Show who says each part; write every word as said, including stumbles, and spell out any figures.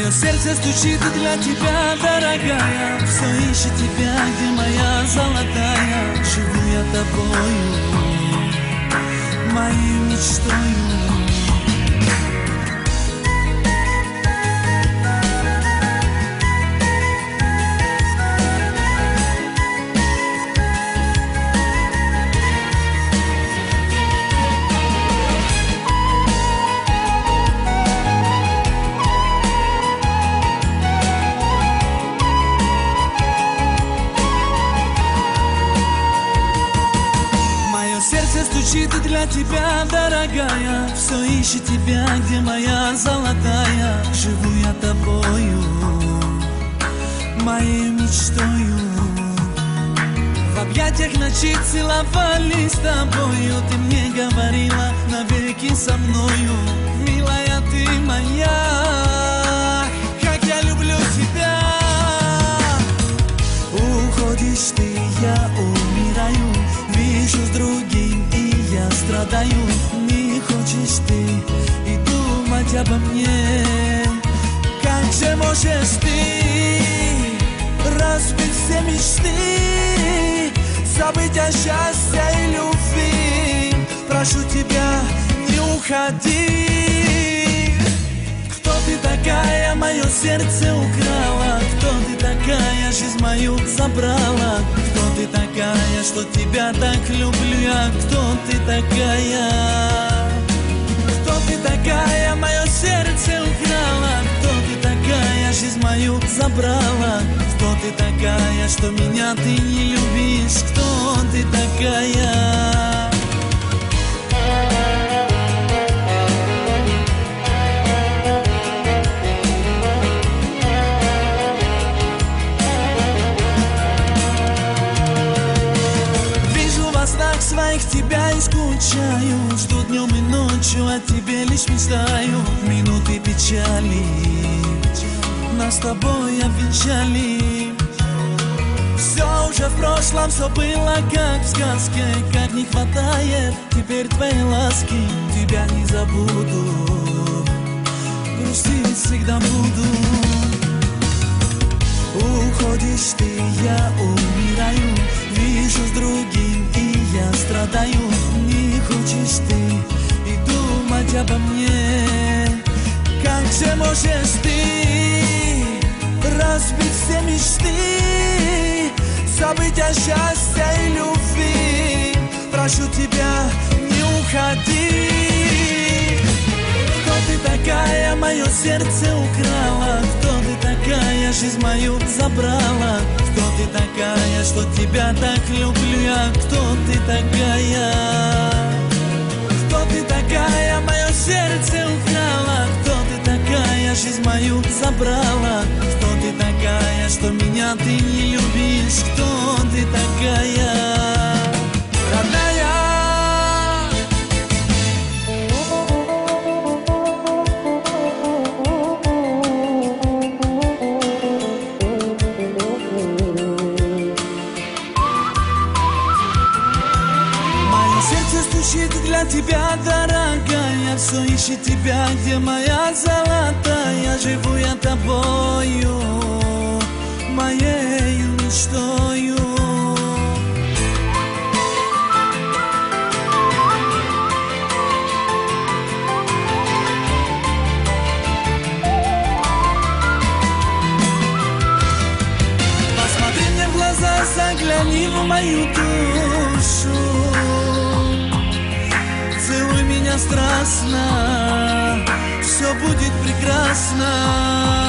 Speaker 1: Мое сердце стучит для тебя, дорогая. Все ищет тебя, где моя золотая. Живу я тобою, моей мечтою. Стучит для тебя, дорогая. Все ищет тебя, где моя золотая. Живу я тобою, моей мечтою. В объятиях ночи целовались с тобою. Ты мне говорила навеки со мною. Милая ты моя, как я люблю тебя. Уходишь ты, я умираю. Вижу с другим и я страдаю. Не хочешь ты и думать обо мне. Как же можешь ты разбить все мечты, забыть о счастье и любви? Прошу тебя, не уходи. Кто ты такая, мое сердце украла? Кто ты такая, жизнь мою забрала? Кто ты такая, что тебя так люблю я? Кто ты такая? Кто ты такая, мое сердце украла? Кто ты такая, жизнь мою забрала? Кто ты такая, что меня ты не любишь? Кто ты такая? Своих тебя и скучаю. Жду днем и ночью, о тебе лишь мечтаю. В минуты печали нас с тобой обвенчали. Все уже в прошлом, все было как в сказке. Как не хватает теперь твоей ласки. Тебя не забуду, грустить всегда буду. Уходишь ты, я умираю. Вижу с другим и я страдаю. Не хочешь ты и думать обо мне. Как же можешь ты разбить все мечты, забыть о счастье и любви? Прошу тебя, не уходи. Кто ты такая, мое сердце украла? Кто ты такая, жизнь мою забрала? Кто ты такая, что тебя так люблю я? Кто ты такая? Кто ты такая, мое сердце украла? Кто ты такая, жизнь мою забрала? Кто ты такая, что меня ты не любишь? Кто ты такая, родная? Для тебя, дорогая, все ищет тебя, где моя золотая. Живу я тобою, моей мечтою. Посмотри мне в глаза, загляни в мою душу. Целуй меня страстно, все будет прекрасно.